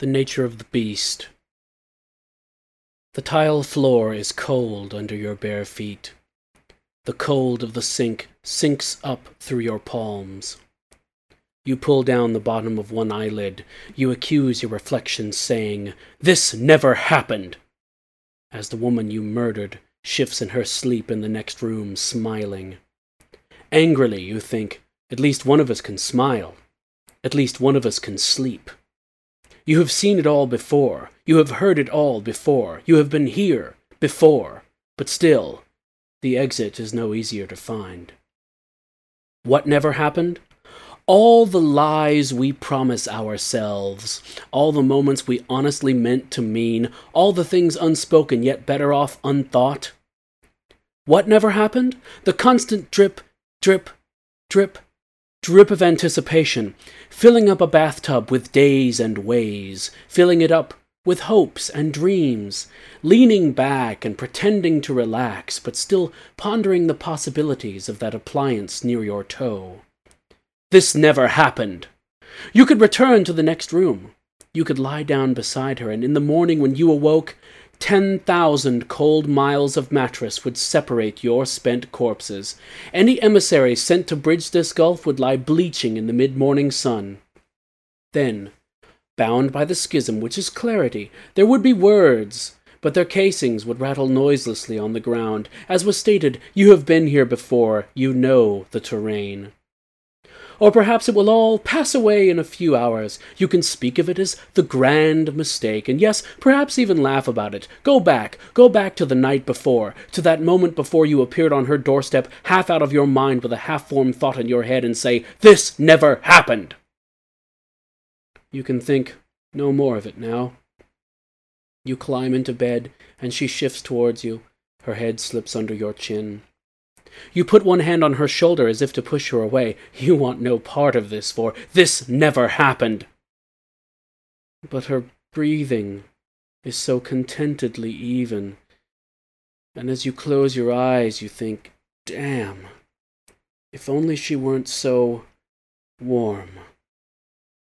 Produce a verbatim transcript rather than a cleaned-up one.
The nature of the beast. The tile floor is cold under your bare feet. The cold of the sink sinks up through your palms. You pull down the bottom of one eyelid. You accuse your reflection, saying, "This never happened!" as the woman you murdered shifts in her sleep in the next room, smiling. Angrily, you think, at least one of us can smile. At least one of us can sleep. You have seen it all before. You have heard it all before. You have been here before. But still, the exit is no easier to find. What never happened? All the lies we promise ourselves, all the moments we honestly meant to mean, all the things unspoken yet better off unthought. What never happened? The constant drip, drip, drip, drip of anticipation, filling up a bathtub with days and ways, filling it up with hopes and dreams, leaning back and pretending to relax, but still pondering the possibilities of that appliance near your toe. This never happened. You could return to the next room. You could lie down beside her, and in the morning when you awoke, ten thousand cold miles of mattress would separate your spent corpses. Any emissary sent to bridge this gulf would lie bleaching in the mid-morning sun. Then, bound by the schism which is clarity, there would be words, but their casings would rattle noiselessly on the ground. As was stated, you have been here before, you know the terrain. Or perhaps it will all pass away in a few hours. You can speak of it as the grand mistake, and yes, perhaps even laugh about it. Go back, go back to the night before, to that moment before you appeared on her doorstep, half out of your mind with a half-formed thought in your head, and say, "This never happened!" You can think no more of it now. You climb into bed, and she shifts towards you. Her head slips under your chin. You put one hand on her shoulder as if to push her away. You want no part of this, for this never happened. But her breathing is so contentedly even, and as you close your eyes you think, damn, if only she weren't so warm.